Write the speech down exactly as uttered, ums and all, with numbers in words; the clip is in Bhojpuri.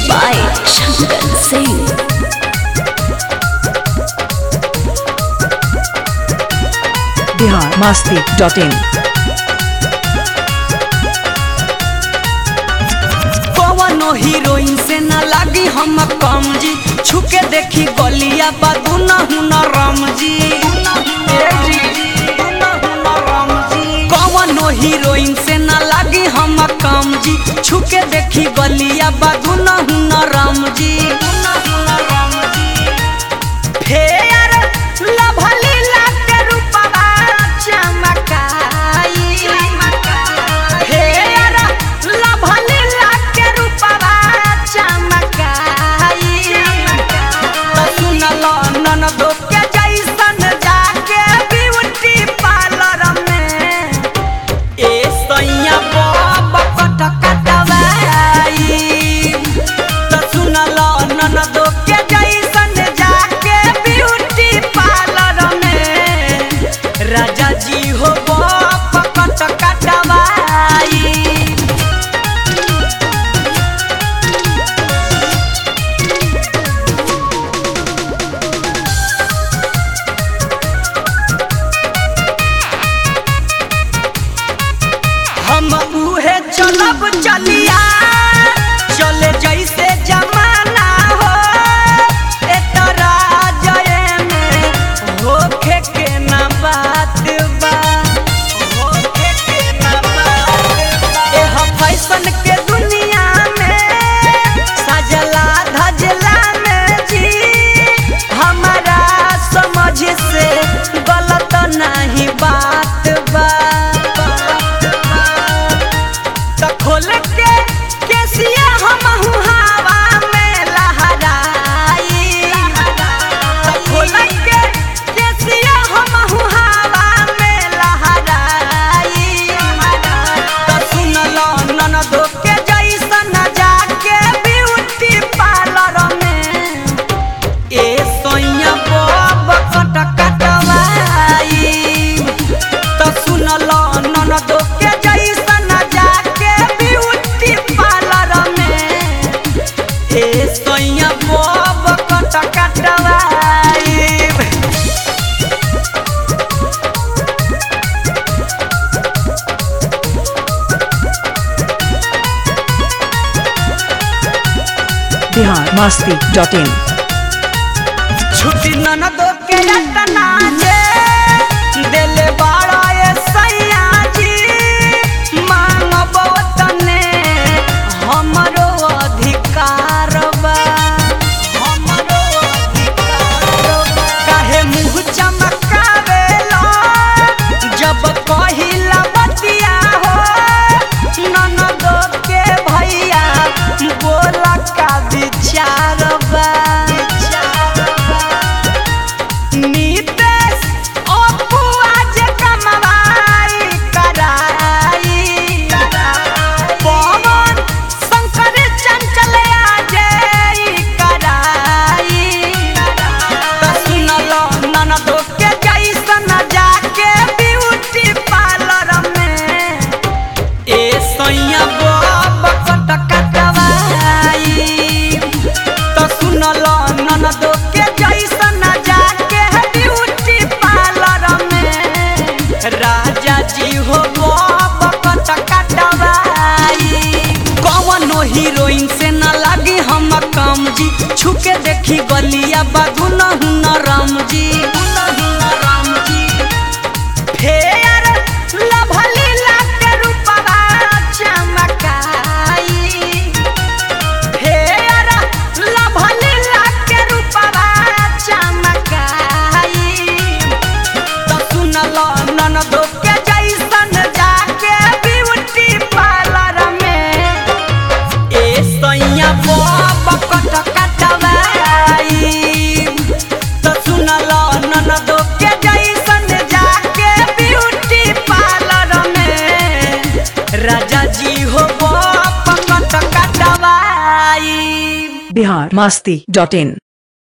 by Shankar Singh. Bihar Masti dot in. कवनो हीरोइन से न लागी हम कम जी, छुके देखी गलिया बादू न हुना राम जी। कवनो हीरोइन से न लागी हम कम जी, छुके देखी गलिया बादू न हुना राम जी। फेर लभली लाके रूपवा चमकाई, फेर लभली लाके रूपवा चमकाई। तो सुनल ननदो के जैसन जाके ब्यूटी पार्लर में ए सैया बाबा कट कटवाई। तो सुनल ननदो के जैसन जाके ब्यूटी पार्लर में राजा जी हो बाबा कट कटवाई। हम उहे चलब चलिया चले जैसे जमाना हो, एतरा जय में होखे के ना बात बा, होखे के ना बात बा। एह फैशन के दुनिया में सजला धजला में जी हमारा समझ से गलत नहीं बात बा। तो खोल के केसिया हम हवा में लहराई, तो खोल के केसिया हम हवा में लहराई। तो सुनल ननदो के जैसन जाके ब्यूटी पार्लर में ए सैया बाबा कट कटवाई। तो सुनल ननदो के जैसन जाके ब्यूटी पार्लर में ए सैया बाबा कट कटवाई। बिहार मस्ती डॉट इन। छुट्टी ननदो के रटना जे दिल बाड़ा ए सैया जी, मांगबो तने हमरो अधिकार बा, हमरो अधिकार बा। काहे मुँह चमकावेला जब कहिला बतिया हो, ननदो के भैया बोला का विचार बा। नीतेश अपू आज कमवाई कराई, पवन शंकर चंचल आज कराई। तो सुनल ननदो के जैसन जाके ब्यूटी पार्लर में ए सैया बाबा कट कटवाई। तो सुनल ननदो के जैसन जाके ब्यूटी पार्लर में राजा जी हो बाबा कट कटवाई। कवनो हीरोइन से न लागी हम कम जी, छुके देखी गलिया बादू न हुना राम जी। फेर लभली लाके रूपवा चमकाई, फेर लभली लाके रूपवा चमकाई। तो सुनल ननदो के जैसन जाके ब्यूटी पार्लर में ए सैया बाबा कट कटवाई। तो सुनल ननदो के जैसन जाके ब्यूटी पार्लर में राजा जी हो बाबा कट कटवाई। बिहार मस्ती डॉट इन।